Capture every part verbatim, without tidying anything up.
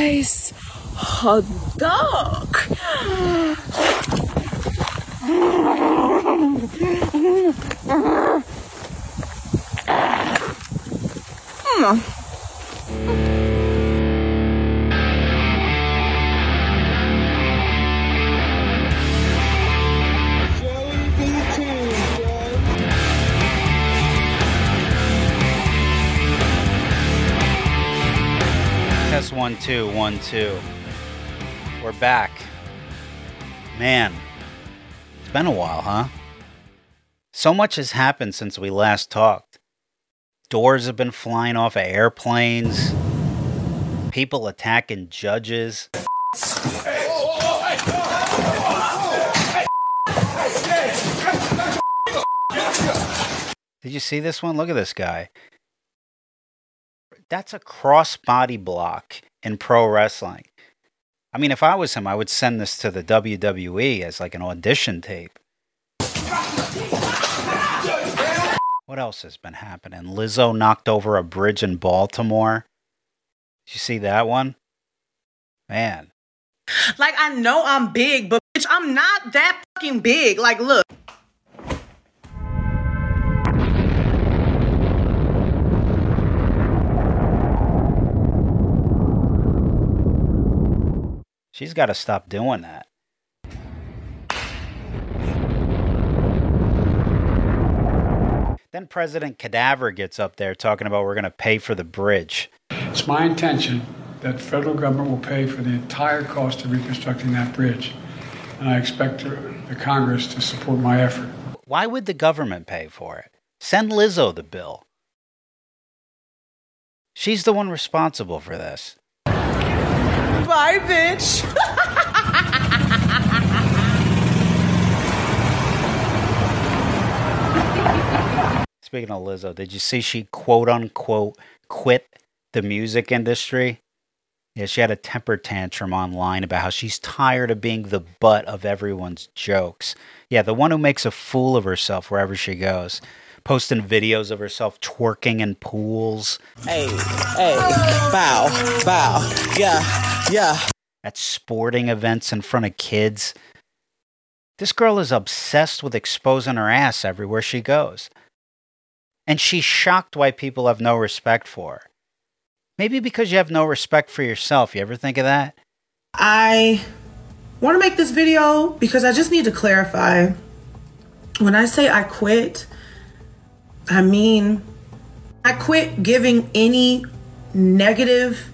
nice hot dog. Mm. Test one, two, one, two. We're back. Man, it's been a while, huh? So much has happened since we last talked. Doors have been flying off of airplanes. People attacking judges. Did you see this one? Look at this guy. That's a cross-body block in pro wrestling. I mean, if I was him, I would send this to the W W E as like an audition tape. What else has been happening? Lizzo knocked over a bridge in Baltimore. Did you see that one? Man. Like, I know I'm big, but bitch, I'm not that fucking big. Like, look. She's got to stop doing that. Then President Cadaver gets up there talking about we're going to pay for the bridge. It's my intention that the federal government will pay for the entire cost of reconstructing that bridge. And I expect the Congress to support my effort. Why would the government pay for it? Send Lizzo the bill. She's the one responsible for this. Bye, bitch. Speaking of Lizzo, did you see she quote unquote quit the music industry? Yeah, she had a temper tantrum online about how she's tired of being the butt of everyone's jokes. Yeah, the one who makes a fool of herself wherever she goes. Posting videos of herself twerking in pools. Hey, hey, bow, bow, yeah, yeah. At sporting events in front of kids. This girl is obsessed with exposing her ass everywhere she goes. And she's shocked why people have no respect for her. Maybe because you have no respect for yourself. You ever think of that? I want to make this video because I just need to clarify. When I say I quit, I mean, I quit giving any negative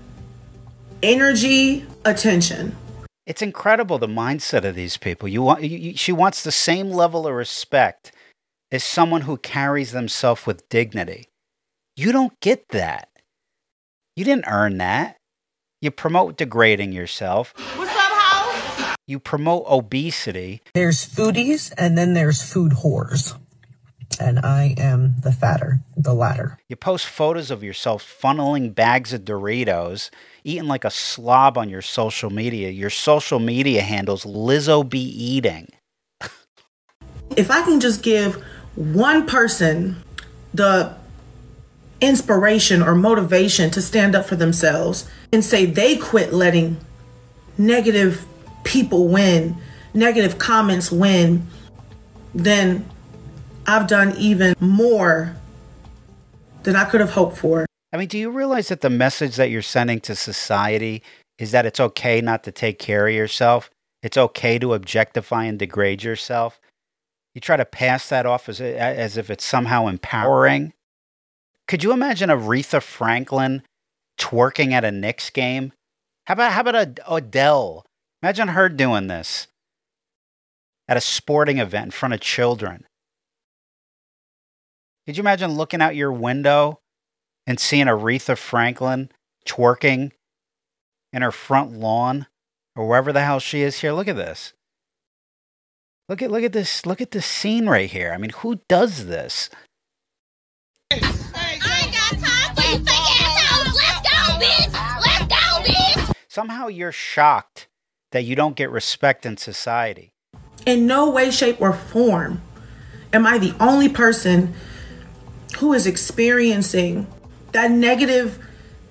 energy attention. It's incredible, the mindset of these people. You want, you, you, she wants the same level of respect as someone who carries themselves with dignity. You don't get that. You didn't earn that. You promote degrading yourself. What's up, house? You promote obesity. There's foodies and then there's food whores. And I am the fatter, the latter. You post photos of yourself funneling bags of Doritos, eating like a slob on your social media. Your social media handle's Lizzo be eating. If I can just give one person the inspiration or motivation to stand up for themselves and say they quit letting negative people win, negative comments win, then I've done even more than I could have hoped for. I mean, do you realize that the message that you're sending to society is that it's okay not to take care of yourself? It's okay to objectify and degrade yourself? You try to pass that off as, as if it's somehow empowering. Could you imagine Aretha Franklin twerking at a Knicks game? How about, how about Adele? Imagine her doing this at a sporting event in front of children. Could you imagine looking out your window and seeing Aretha Franklin twerking in her front lawn or wherever the hell she is here? Look at this. Look at look at this. Look at this scene right here. I mean, who does this? I ain't got time for you fake assholes. Let's go, bitch. Let's go, bitch. Somehow you're shocked that you don't get respect in society. In no way, shape, or form am I the only person who is experiencing that negative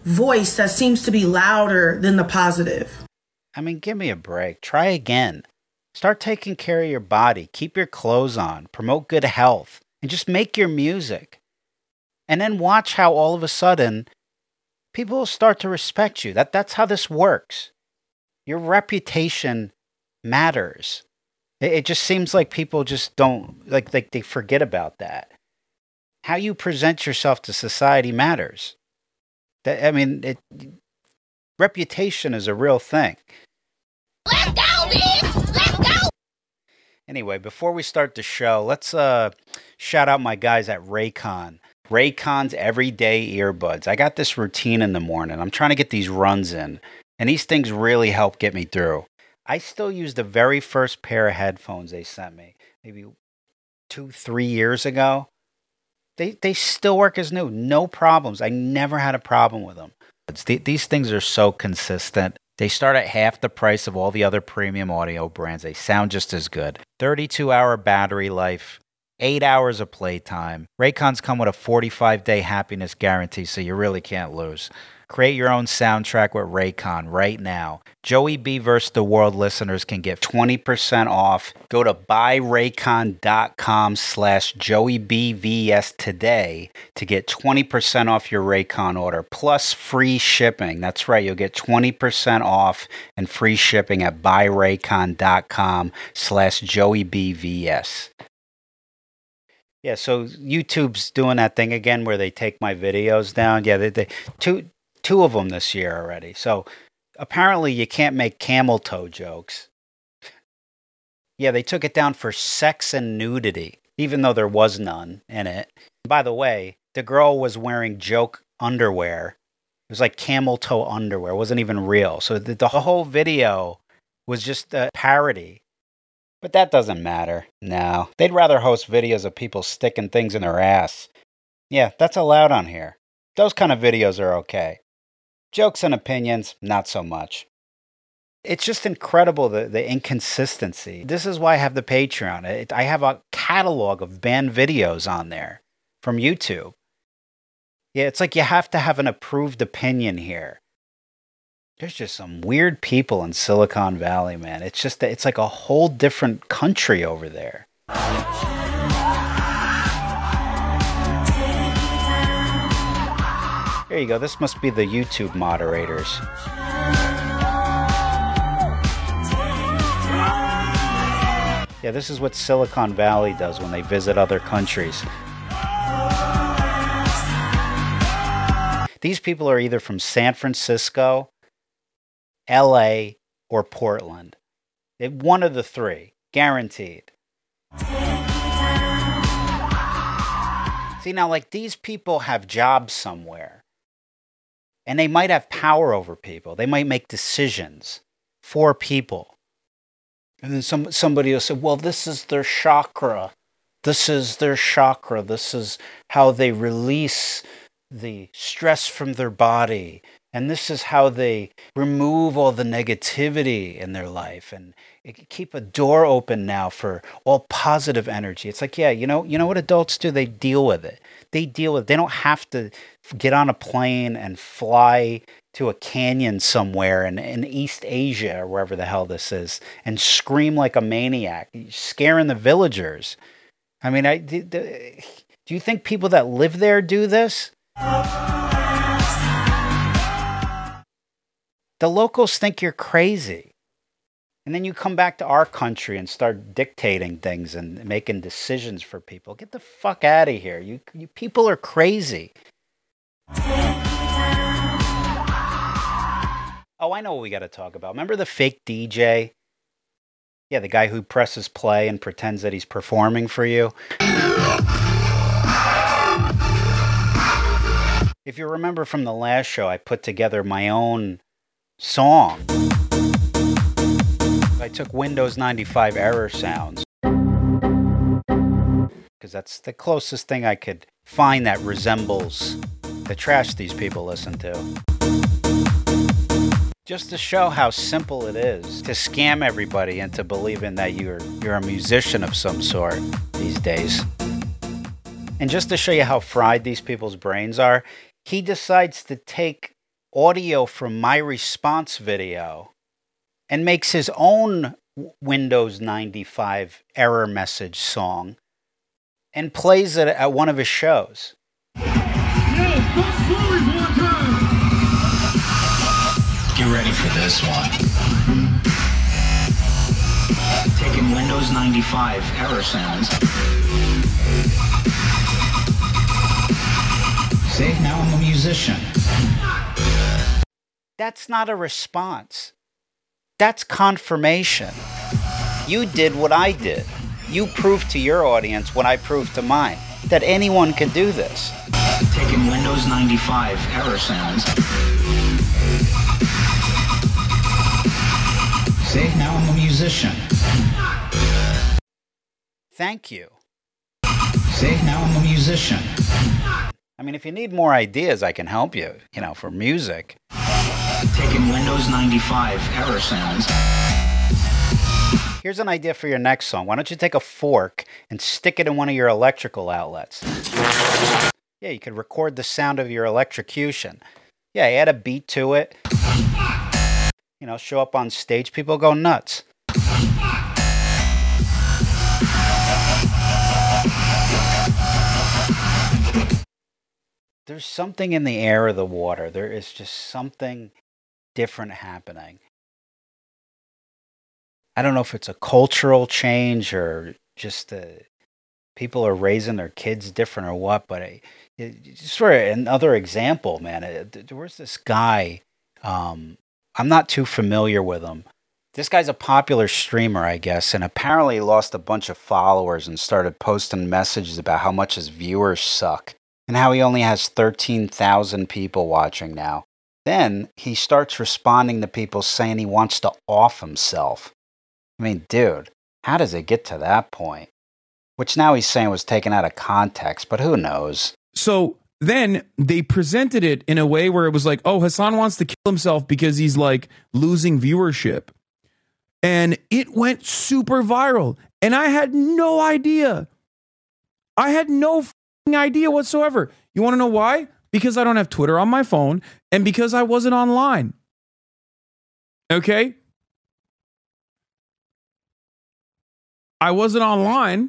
voice that seems to be louder than the positive. I mean, give me a break. Try again. Start taking care of your body. Keep your clothes on. Promote good health. And just make your music. And then watch how all of a sudden people will start to respect you. That, that's how this works. Your reputation matters. It, it just seems like people just don't, like, like they forget about that. How you present yourself to society matters. That, I mean, it, reputation is a real thing. Let's go, bitch! Let's go! Anyway, before we start the show, let's uh, shout out my guys at Raycon. Raycon's everyday earbuds. I got this routine in the morning. I'm trying to get these runs in, and these things really help get me through. I still use the very first pair of headphones they sent me, maybe two, three years ago. They they still work as new. No problems. I never had a problem with them. It's the, these things are so consistent. They start at half the price of all the other premium audio brands. They sound just as good. thirty-two hour battery life. eight hours of playtime. Raycons come with a forty-five day happiness guarantee, so you really can't lose. Create your own soundtrack with Raycon right now. Joey B versus the World listeners can get twenty percent off. Go to buyraycon.com slash JoeyBVS today to get twenty percent off your Raycon order, plus free shipping. That's right, you'll get twenty percent off and free shipping at buyraycon.com slash JoeyBVS. Yeah, so YouTube's doing that thing again where they take my videos down. Yeah, they, they two two of them this year already. So apparently you can't make camel toe jokes. Yeah, they took it down for sex and nudity, even though there was none in it. By the way, the girl was wearing joke underwear. It was like camel toe underwear. It wasn't even real. So the, the whole video was just a parody. But that doesn't matter. No. They'd rather host videos of people sticking things in their ass. Yeah, that's allowed on here. Those kind of videos are okay. Jokes and opinions, not so much. It's just incredible, the, the inconsistency. This is why I have the Patreon. It, I have a catalog of banned videos on there from YouTube. Yeah, it's like you have to have an approved opinion here. There's just some weird people in Silicon Valley, man. It's just, it's like a whole different country over there. There you go. This must be the YouTube moderators. Yeah, this is what Silicon Valley does when they visit other countries. These people are either from San Francisco, L A, or Portland. It, one of the three, guaranteed. See, now, like, these people have jobs somewhere. And they might have power over people. They might make decisions for people. And then some somebody will say, well, this is their chakra. This is their chakra. This is how they release the stress from their body. And this is how they remove all the negativity in their life and keep a door open now for all positive energy. It's like, yeah, you know, you know what adults do? They deal with it. They deal with it. They don't have to get on a plane and fly to a canyon somewhere in, in East Asia or wherever the hell this is and scream like a maniac, scaring the villagers. I mean, I, do, do you think people that live there do this? The locals think you're crazy. And then you come back to our country and start dictating things and making decisions for people. Get the fuck out of here. You, you people are crazy. Oh, I know what we got to talk about. Remember the fake D J? Yeah, the guy who presses play and pretends that he's performing for you. If you remember from the last show, I put together my own song. I took Windows ninety-five error sounds because that's the closest thing I could find that resembles the trash these people listen to. Just to show how simple it is to scam everybody into believing that you're you're a musician of some sort these days. And just to show you how fried these people's brains are, he decides to take audio from my response video and makes his own Windows ninety-five error message song and plays it at one of his shows. Get ready for this one. Taking Windows ninety-five error sounds. Say, now I'm a musician. That's not a response. That's confirmation. You did what I did. You proved to your audience what I proved to mine, that anyone can do this. Taking Windows ninety-five error sounds. Say, now I'm a musician. Thank you. Say, now I'm a musician. I mean, if you need more ideas, I can help you, you know, for music. Taking Windows ninety-five error sounds. Here's an idea for your next song. Why don't you take a fork and stick it in one of your electrical outlets? Yeah, you could record the sound of your electrocution. Yeah, add a beat to it. You know, show up on stage, people go nuts. There's something in the air of the water. There is just something different happening. I don't know if it's a cultural change or just the people are raising their kids different or what, but it, it, just for another example, man, it, there was this guy, um, I'm not too familiar with him. This guy's a popular streamer, I guess, and apparently lost a bunch of followers and started posting messages about how much his viewers suck and how he only has thirteen thousand people watching now. Then he starts responding to people saying he wants to off himself. I mean, dude, how does it get to that point? Which now he's saying was taken out of context, but who knows? So then they presented it in a way where it was like, oh, Hassan wants to kill himself because he's like losing viewership. And it went super viral. And I had no idea. I had no f***ing idea whatsoever. You want to know why? Because I don't have Twitter on my phone and because I wasn't online. Okay? I wasn't online.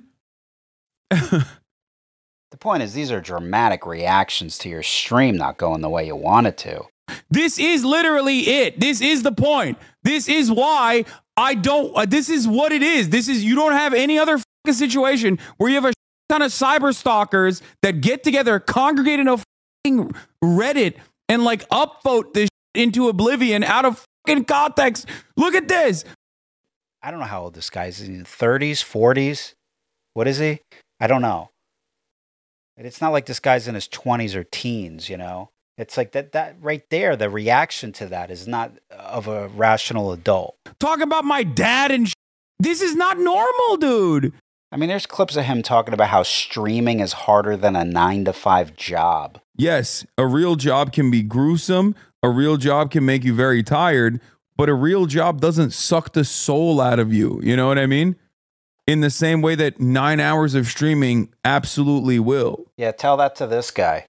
The point is, these are dramatic reactions to your stream not going the way you want it to. This is literally it. This is the point. This is why I don't, uh, this is what it is. This is, you don't have any other f***ing situation where you have a ton of cyber stalkers that get together, congregate in a f***ing Reddit and like upvote this into oblivion out of f***ing context. Look at this. I don't know how old this guy is. In his thirties, forties? What is he? I don't know. It's not like this guy's in his twenties or teens, you know? It's like that, that right there, the reaction to that is not of a rational adult. Talk about my dad and sh- this is not normal, dude. I mean, there's clips of him talking about how streaming is harder than a nine to five job. Yes, a real job can be gruesome. A real job can make you very tired, but a real job doesn't suck the soul out of you. You know what I mean? In the same way that nine hours of streaming absolutely will. Yeah, tell that to this guy.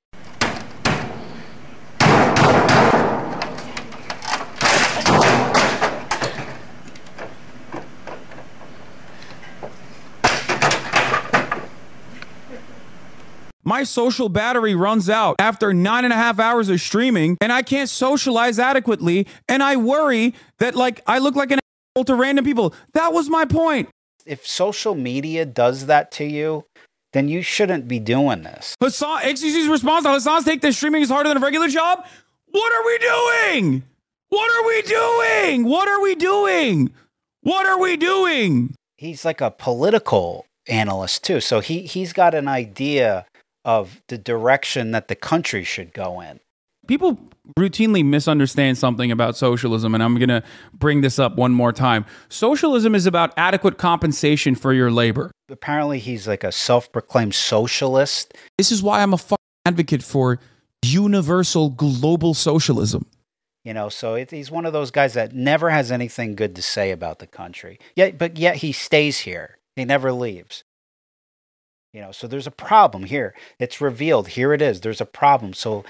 My social battery runs out after nine and a half hours of streaming and I can't socialize adequately. And I worry that like I look like an asshole to random people. That was my point. If social media does that to you, then you shouldn't be doing this. Hassan, X C C's response to Hassan's take that streaming is harder than a regular job? What are we doing? What are we doing? What are we doing? What are we doing? He's like a political analyst too. So he, he's got an idea of the direction that the country should go in. People routinely misunderstand something about socialism, and I'm going to bring this up one more time. Socialism is about adequate compensation for your labor. Apparently, he's like a self-proclaimed socialist. This is why I'm a fucking advocate for universal global socialism. You know, so it, he's one of those guys that never has anything good to say about the country. Yet, but yet he stays here. He never leaves. You know, so there's a problem here. It's revealed. Here it is. There's a problem. So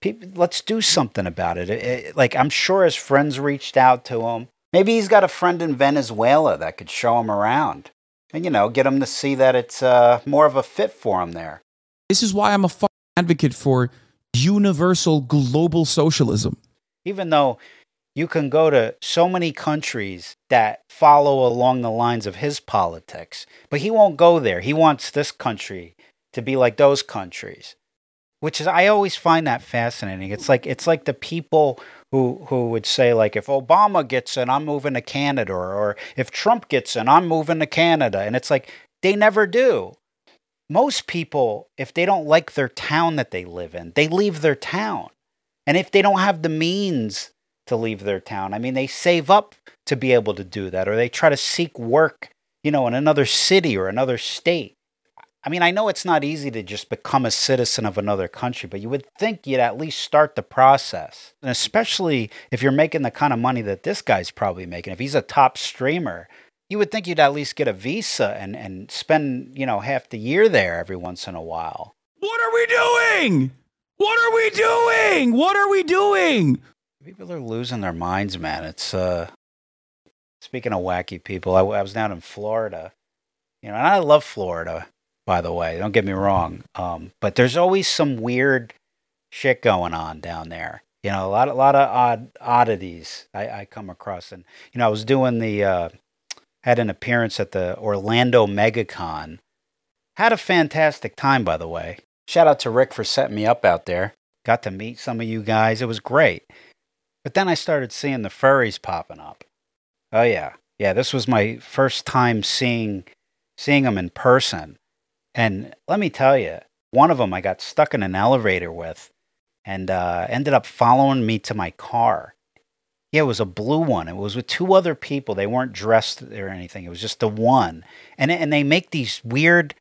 People, let's do something about it. It, it. Like, I'm sure his friends reached out to him. Maybe he's got a friend in Venezuela that could show him around and, you know, get him to see that it's uh, more of a fit for him there. This is why I'm a fucking advocate for universal global socialism. Even though you can go to so many countries that follow along the lines of his politics, but he won't go there. He wants this country to be like those countries, which is, I always find that fascinating. It's like it's like the people who who would say, like, if Obama gets in, I'm moving to Canada, or, or if Trump gets in, I'm moving to Canada. And it's like, they never do. Most people, if they don't like their town that they live in, they leave their town. And if they don't have the means to leave their town, I mean, they save up to be able to do that, or they try to seek work, you know, in another city or another state. I mean, I know it's not easy to just become a citizen of another country, but you would think you'd at least start the process. And especially if you're making the kind of money that this guy's probably making. If he's a top streamer, you would think you'd at least get a visa and, and spend, you know, half the year there every once in a while. What are we doing? What are we doing? What are we doing? People are losing their minds, man. It's, uh, speaking of wacky people, I, I was down in Florida, you know, and I love Florida, by the way, don't get me wrong. Um, but there's always some weird shit going on down there. You know, a lot, a lot of odd oddities I, I come across. And, you know, I was doing the, uh, had an appearance at the Orlando MegaCon. Had a fantastic time, by the way. Shout out to Rick for setting me up out there. Got to meet some of you guys. It was great. But then I started seeing the furries popping up. Oh, yeah. Yeah, this was my first time seeing seeing them in person. And let me tell you, one of them I got stuck in an elevator with and uh, ended up following me to my car. Yeah, it was a blue one. It was with two other people. They weren't dressed or anything. It was just the one. And, and they make these weird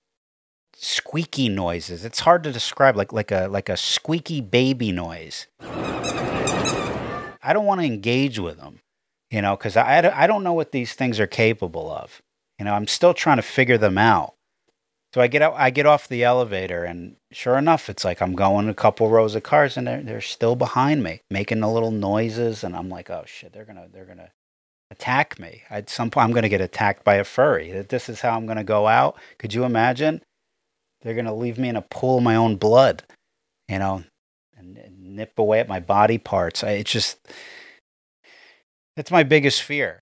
squeaky noises. It's hard to describe, like like a like a squeaky baby noise. I don't want to engage with them, you know, because I, I don't know what these things are capable of. You know, I'm still trying to figure them out. So I get out, I get off the elevator, and sure enough, it's like I'm going a couple rows of cars, and they're they're still behind me, making the little noises, and I'm like, oh shit, they're gonna they're gonna attack me. At some point, I'm gonna get attacked by a furry. That this is how I'm gonna go out. Could you imagine? They're gonna leave me in a pool of my own blood, you know, and, and nip away at my body parts. I, it's just, it's my biggest fear.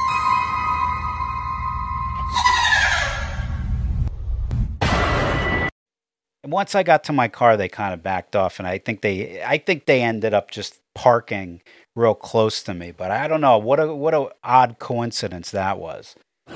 Once I got to my car, they kind of backed off, and I think they, I think they ended up just parking real close to me. But I don't know what a what a odd coincidence that was.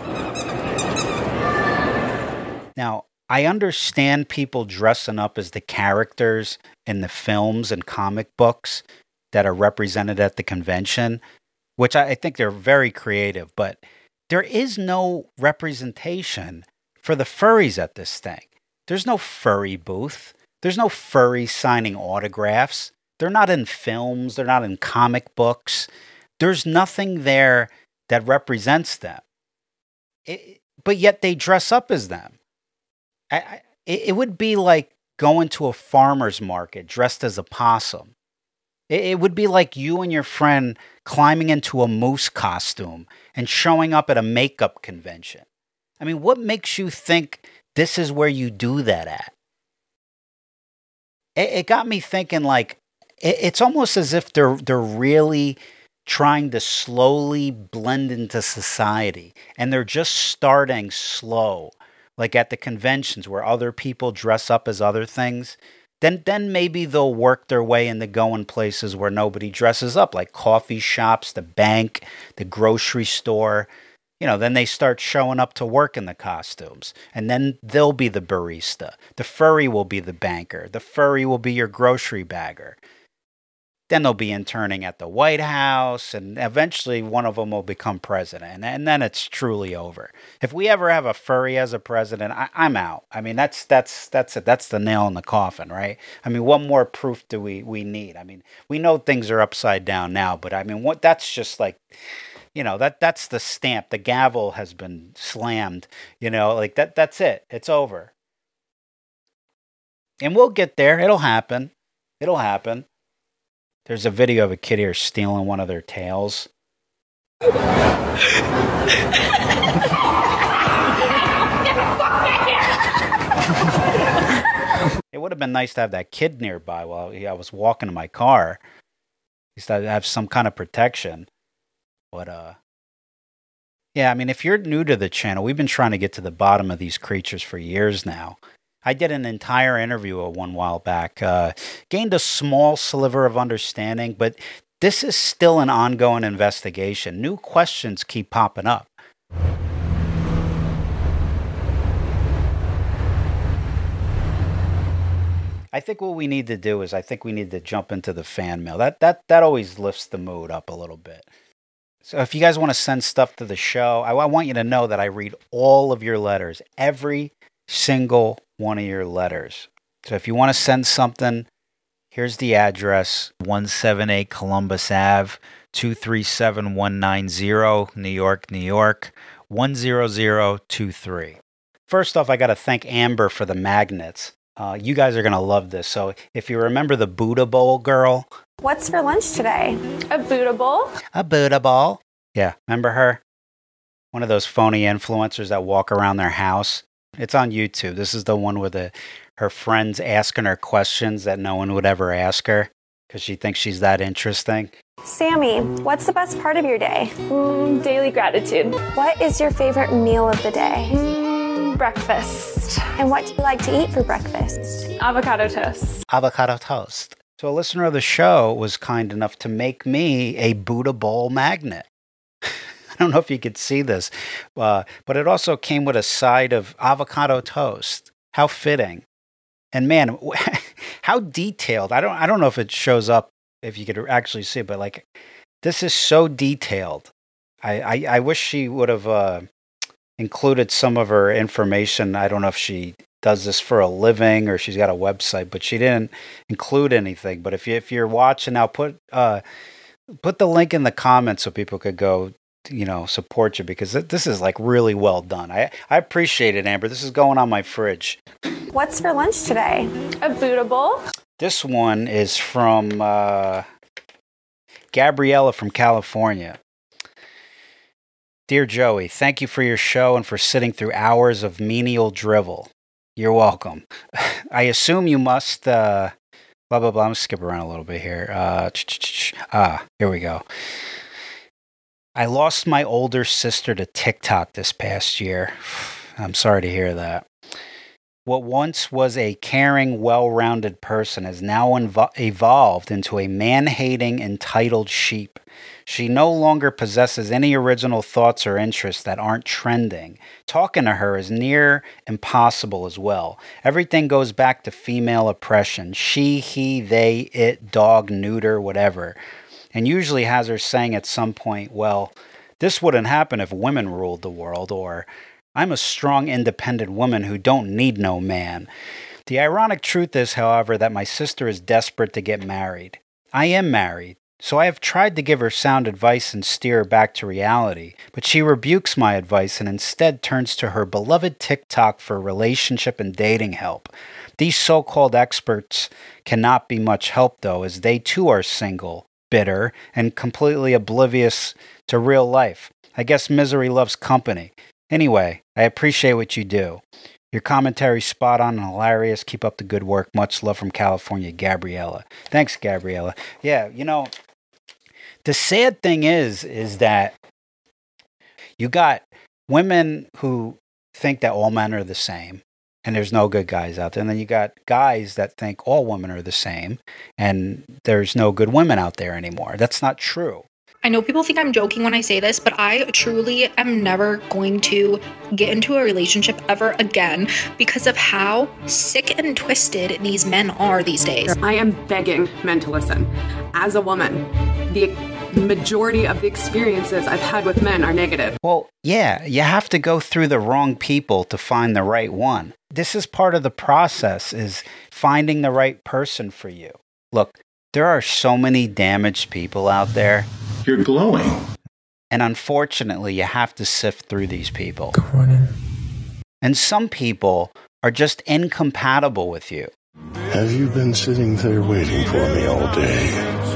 Now, I understand people dressing up as the characters in the films and comic books that are represented at the convention, which I, I think they're very creative. But there is no representation for the furries at this thing. There's no furry booth. There's no furry signing autographs. They're not in films. They're not in comic books. There's nothing there that represents them. It, but yet they dress up as them. I, I, it would be like going to a farmer's market dressed as a possum. It, it would be like you and your friend climbing into a moose costume and showing up at a makeup convention. I mean, what makes you think this is where you do that at? It, it got me thinking, like, it, it's almost as if they're they're really trying to slowly blend into society, and they're just starting slow, like at the conventions where other people dress up as other things. Then, then maybe they'll work their way into going places where nobody dresses up, like coffee shops, the bank, the grocery store. You know, then they start showing up to work in the costumes, and then they'll be the barista. The furry will be the banker. The furry will be your grocery bagger. Then they'll be interning at the White House, and eventually one of them will become president, and, and then it's truly over. If we ever have a furry as a president, I, I'm out. I mean, that's that's that's it. That's the nail in the coffin, right? I mean, what more proof do we we need? I mean, we know things are upside down now, but I mean, what that's just like. You know, that that's the stamp. The gavel has been slammed. You know, like that. That's it. It's over. And we'll get there. It'll happen. It'll happen. There's a video of a kid here stealing one of their tails. It would have been nice to have that kid nearby while I was walking to my car. At least I'd have some kind of protection. But, uh, yeah, I mean, if you're new to the channel, we've been trying to get to the bottom of these creatures for years now. I did an entire interview of one while back, uh, gained a small sliver of understanding, but this is still an ongoing investigation. New questions keep popping up. I think what we need to do is I think we need to jump into the fan mail. That that that always lifts the mood up a little bit. So if you guys want to send stuff to the show, I, I want you to know that I read all of your letters, every single one of your letters. So if you want to send something, here's the address, one seventy-eight Columbus Avenue, two three seven one nine zero, New York, New York, one zero zero two three. First off, I got to thank Amber for the magnets. Uh, you guys are going to love this. So if you remember the Buddha Bowl girl. What's for lunch today? A Buddha Bowl? A Buddha Bowl. Yeah, remember her? One of those phony influencers that walk around their house. It's on YouTube. This is the one with the, her friends asking her questions that no one would ever ask her because she thinks she's that interesting. Sammy, what's the best part of your day? Mm, daily gratitude. What is your favorite meal of the day? Mm, breakfast. And what do you like to eat for breakfast? Avocado toast. Avocado toast. So a listener of the show was kind enough to make me a Buddha Bowl magnet. I don't know if you could see this, uh, but it also came with a side of avocado toast. How fitting. And man, how detailed. I don't I don't know if it shows up, if you could actually see it, but like, this is so detailed. I, I, I wish she would have uh, included some of her information. I don't know if she does this for a living or she's got a website, but she didn't include anything. But if you if you're watching now, put uh, put the link in the comments so people could go, you know, support you, because this is like really well done. I I appreciate it, Amber. This is going on my fridge. What's for lunch today? A Buddha Bowl. This one is from uh, Gabriella from California. Dear Joey, thank you for your show and for sitting through hours of menial drivel. You're welcome. I assume you must, uh, blah, blah, blah. I'm going to skip around a little bit here. Uh, ah, here we go. I lost my older sister to TikTok this past year. I'm sorry to hear that. What once was a caring, well-rounded person has now invo- evolved into a man-hating, entitled sheep. She no longer possesses any original thoughts or interests that aren't trending. Talking to her is near impossible as well. Everything goes back to female oppression. She, he, they, it, dog, neuter, whatever. And usually has her saying at some point, well, this wouldn't happen if women ruled the world, or I'm a strong, independent woman who don't need no man. The ironic truth is, however, that my sister is desperate to get married. I am married, so I have tried to give her sound advice and steer her back to reality, but she rebukes my advice and instead turns to her beloved TikTok for relationship and dating help. These so-called experts cannot be much help, though, as they too are single, bitter, and completely oblivious to real life. I guess misery loves company. Anyway, I appreciate what you do. Your commentary spot on and hilarious. Keep up the good work. Much love from California, Gabriella. Thanks, Gabriella. Yeah, you know, the sad thing is, is that you got women who think that all men are the same and there's no good guys out there. And then you got guys that think all women are the same and there's no good women out there anymore. That's not true. I know people think I'm joking when I say this, but I truly am never going to get into a relationship ever again because of how sick and twisted these men are these days. I am begging men to listen. As a woman, the majority of the experiences I've had with men are negative. Well, yeah, you have to go through the wrong people to find the right one. This is part of the process, is finding the right person for you. Look, there are so many damaged people out there. You're glowing. And unfortunately, you have to sift through these people. Good morning. And some people are just incompatible with you. Have you been sitting there waiting for me all day?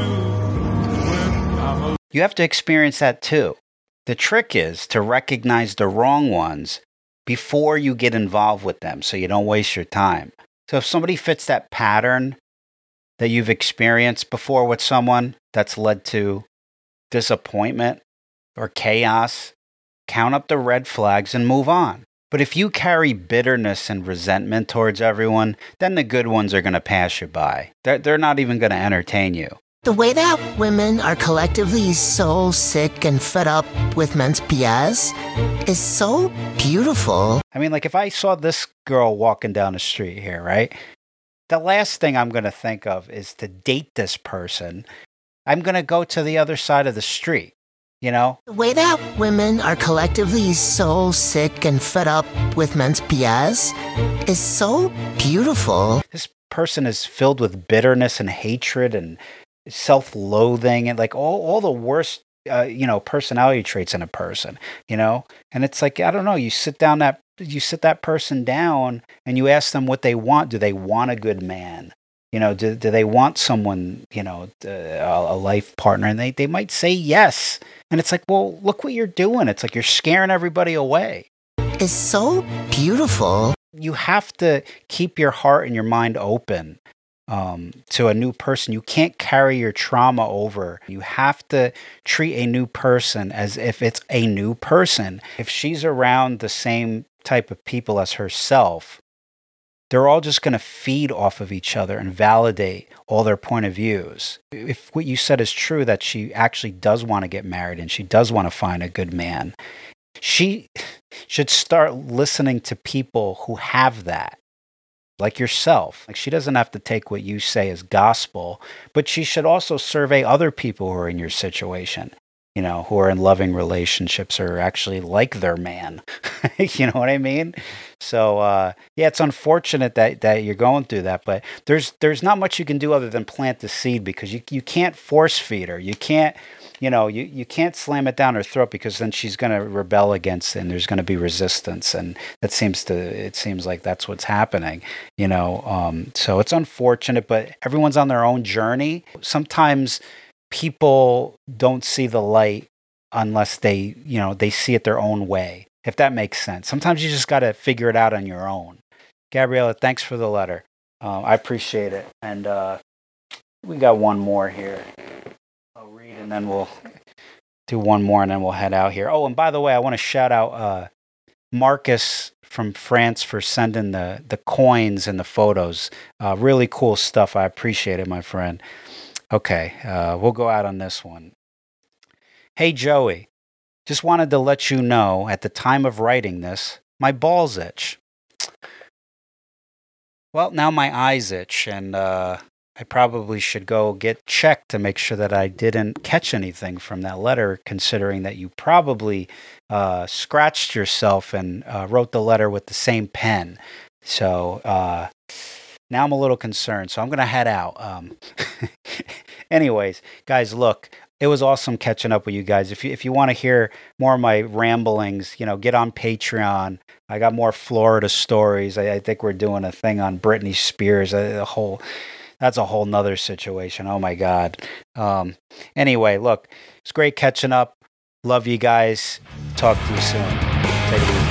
You have to experience that too. The trick is to recognize the wrong ones before you get involved with them so you don't waste your time. So if somebody fits that pattern that you've experienced before with someone that's led to disappointment or chaos, count up the red flags and move on. But if you carry bitterness and resentment towards everyone, then the good ones are going to pass you by. They're, they're not even going to entertain you. The way that women are collectively so sick and fed up with men's B S is so beautiful. I mean, like if I saw this girl walking down the street here, right? The last thing I'm going to think of is to date this person. I'm going to go to the other side of the street, you know? The way that women are collectively so sick and fed up with men's B S is so beautiful. This person is filled with bitterness and hatred and self-loathing and like all, all the worst, uh, you know, personality traits in a person, you know? And it's like, I don't know, you sit down that, you sit that person down and you ask them what they want. Do they want a good man? You know, do, do they want someone, you know, a, a life partner? And they, they might say yes. And it's like, well, look what you're doing. It's like you're scaring everybody away. It's so beautiful. You have to keep your heart and your mind open um, to a new person. You can't carry your trauma over. You have to treat a new person as if it's a new person. If she's around the same type of people as herself, they're all just going to feed off of each other and validate all their point of views. If what you said is true, that she actually does want to get married and she does want to find a good man, she should start listening to people who have that, like yourself. Like she doesn't have to take what you say as gospel, but she should also survey other people who are in your situation, you know, who are in loving relationships or actually like their man. You know what I mean? So, uh, yeah, it's unfortunate that, that you're going through that, but there's there's not much you can do other than plant the seed, because you you can't force feed her. You can't, you know, you, you can't slam it down her throat, because then she's going to rebel against it and there's going to be resistance. And that seems to, it seems like that's what's happening, you know? Um, so it's unfortunate, but everyone's on their own journey. Sometimes people don't see the light unless they, you know, they see it their own way, if that makes sense. Sometimes you just got to figure it out on your own. Gabriella, thanks for the letter. Uh, I appreciate it. And uh, we got one more here. I'll read and then we'll do one more and then we'll head out here. Oh, and by the way, I want to shout out uh, Marcus from France for sending the, the coins and the photos. Uh, really cool stuff. I appreciate it, my friend. Okay, uh, we'll go out on this one. Hey, Joey. Just wanted to let you know, at the time of writing this, my balls itch. Well, now my eyes itch, and uh, I probably should go get checked to make sure that I didn't catch anything from that letter, considering that you probably uh, scratched yourself and uh, wrote the letter with the same pen. So uh, now I'm a little concerned, so I'm going to head out. Um, anyways, guys, look. It was awesome catching up with you guys. If you if you want to hear more of my ramblings, you know, get on Patreon. I got more Florida stories. I, I think we're doing a thing on Britney Spears. A, a whole, that's a whole nother situation. Oh my God. Um, anyway, look, it's great catching up. Love you guys. Talk to you soon. Take it easy.